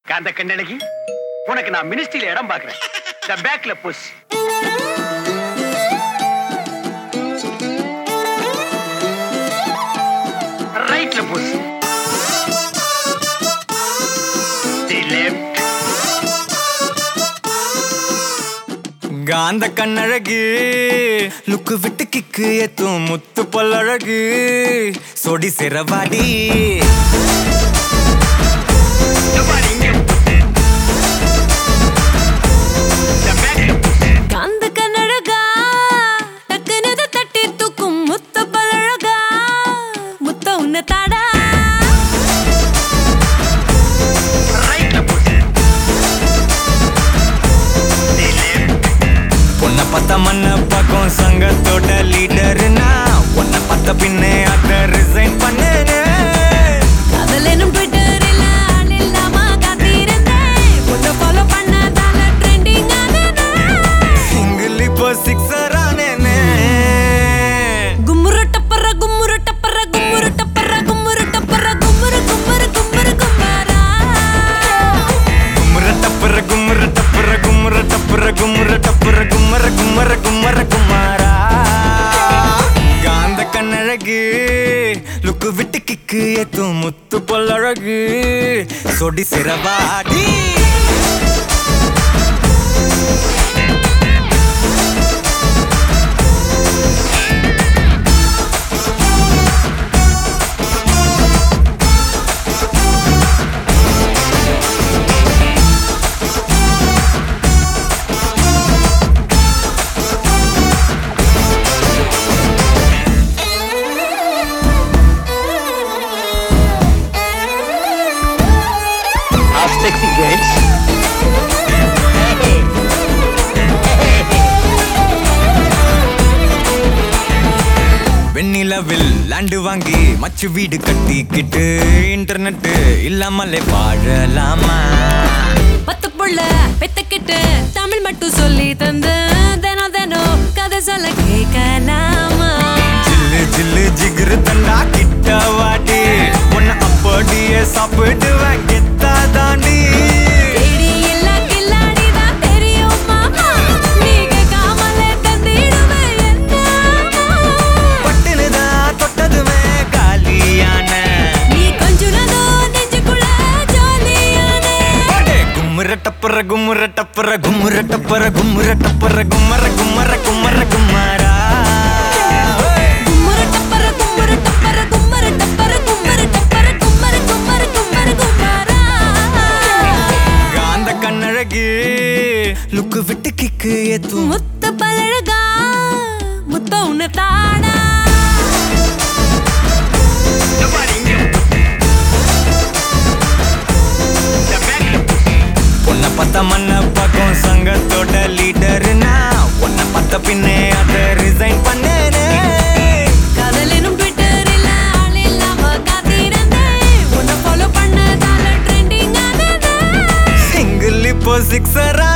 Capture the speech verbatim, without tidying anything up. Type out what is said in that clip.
காந்த கண்ணழகி, உனக்கு நான் மினிஸ்ட்ரியில இடம் பாக்குறேன். இந்த பேக்ல புஷ். ரைட்ல புஷ். The left. காந்த கண்ணழகு லுக்கு விட்டு கிக்கு ஏத்தும் முத்து பல்லழகு சொடி சிறவாடி காந்த கண்ணழகா டக்குனு தட்டி தூக்கும் முத்து பல்லழகா முத்த உன்ன தாடா பொண்ண பத்த மண்ண பக்கம் சங்கத்தோட லீடர்னா உன்னை பத்த பின்னே அத ரிசைன் பண்ணேனே காதலனும் ட்விட்டரில் ஆள் இல்லாம காத்திருந்தேன் பொண்ணை ஃபாலோ பண்ணதால ட்ரெண்டிங் ஆனேனே சிங்கிள் இப்போ சிக்ஸர் ஆனேனே கும்முரு டப்பர கும்முரு டப்பர கும்முரு டப்பர கும்முரு டப்பர கும்முரு கும்முரு கும்முரு கும்மாரா கும்முற டப்பர கும்முற டப்பர கும்முற டப்பர கும்முற டப்பர கும்மர கும்மர கும்மர குமாரா காந்த கண்ணழகு லுக்கு விட்டு கிக்கு ஏத்தும் முத்து பொல்லழகு சொடி சிறவாடி Sexy girls. வெண்ணிலவில் லேண்டு வாங்கி மச்சு வீடு கட்டிக்கிட்டு இன்டர்நெட் இல்லாமலே வாழலாமா பத்து புள்ள பெத்துக்கிட்டு தமிழ் மட்டும் சொல்லி தந்து தினம் தினம் கதை சொல்ல கேட்கலாமா ஜில்லு ஜில்லு ஜிகிரு தண்டா கிட்ட வாடி உன்னை அப்படியே சாப்பிடுவேன் கெத்தா தாண்டி தேடி இல்ல கில்லாடிதான் தெரியும் மாமா நீங்க காமலே தந்திடுவேன் என்ன பட்டுனுதான் தொட்டதுமே காலியான நீ கொஞ்சுனதோ நெஞ்சுக்குள்ள ஜாலியானே கும்முற டப்பர கும்முற டப்பர கும்முற டப்பர கும்முற டப்பர கும்மர கும்மர கும்மர கும்மாரா கும்முரு டப்பர கும்முரு டப்பர கும்மரு டப்பர கும்மரு டப்பர கும்மரு கும்மரு கும்மரு கும்மாரா காந்த கண்ணழகு லுக்கு விட்டு கிக்கு ஏத்தும் முத்த பழகா முத்த உன்ன தாடா பொண்ண பத்த மண்ண பக்கம் சங்கத்தோட லீடர்னா உன்னை பத்த பின்னே அத ரிசைன் பண்ணேனே காதலனும் ட்விட்டரில் ஆள் இல்லாம காத்திருந்தேன் உன்னை ஃபாலோ பண்ணதால ட்ரெண்டிங் ஆனதே சிங்கிள் இப்போ சிக்ஸரா